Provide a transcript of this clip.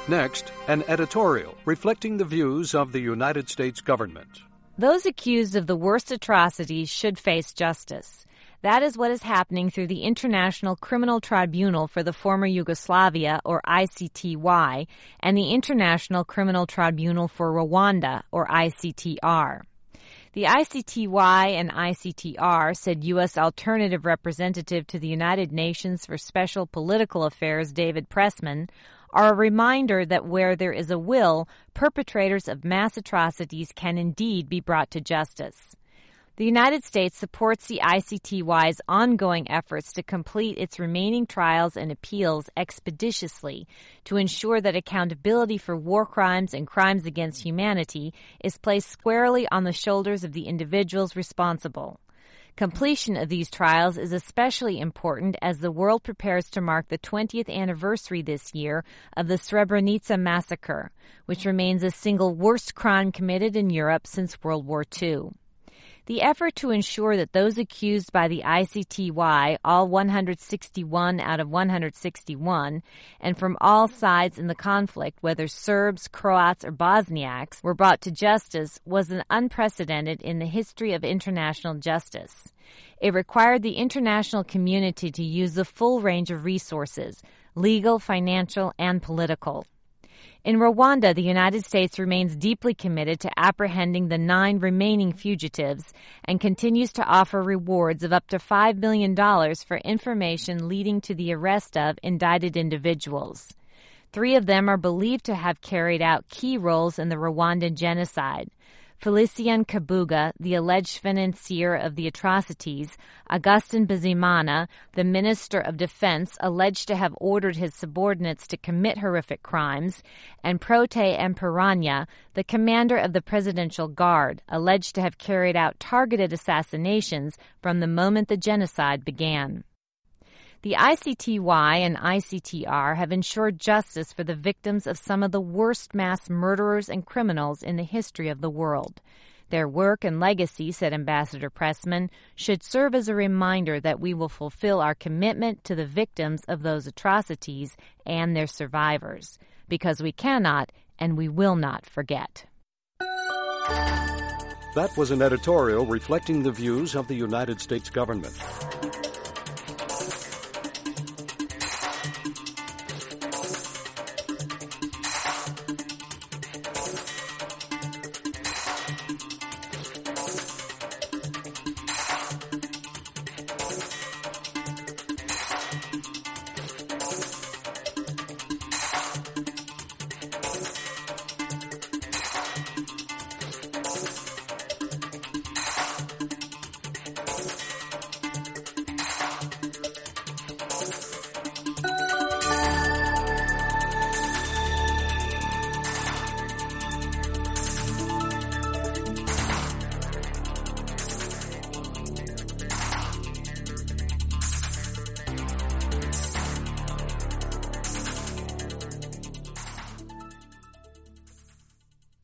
Next, an editorial reflecting the views of the United States government. Those accused of the worst atrocities should face justice. That is what is happening through the International Criminal Tribunal for the Former Yugoslavia, or ICTY, and the International Criminal Tribunal for Rwanda, or ICTR. The ICTY and ICTR, said U.S. Alternative Representative to the United Nations for Special Political Affairs David Pressman, are a reminder that where there is a will, perpetrators of mass atrocities can indeed be brought to justice. The United States supports the ICTY's ongoing efforts to complete its remaining trials and appeals expeditiously to ensure that accountability for war crimes and crimes against humanity is placed squarely on the shoulders of the individuals responsible. Completion of these trials is especially important as the world prepares to mark the 20th anniversary this year of the Srebrenica massacre, which remains the single worst crime committed in Europe since World War II. The effort to ensure that those accused by the ICTY, all 161 out of 161, and from all sides in the conflict, whether Serbs, Croats, or Bosniaks, were brought to justice was unprecedented in the history of international justice. It required the international community to use the full range of resources, legal, financial, and political. In Rwanda, the United States remains deeply committed to apprehending the 9 remaining fugitives and continues to offer rewards of up to $5 million for information leading to the arrest of indicted individuals. 3 of them are believed to have carried out key roles in the Rwandan genocide. Felicien Kabuga, the alleged financier of the atrocities, Augustin Bizimana, the Minister of Defense alleged to have ordered his subordinates to commit horrific crimes, and Prote Mpiranya, the commander of the Presidential Guard, alleged to have carried out targeted assassinations from the moment the genocide began. The ICTY and ICTR have ensured justice for the victims of some of the worst mass murderers and criminals in the history of the world. Their work and legacy, said Ambassador Pressman, should serve as a reminder that we will fulfill our commitment to the victims of those atrocities and their survivors, because we cannot and we will not forget. That was an editorial reflecting the views of the United States government.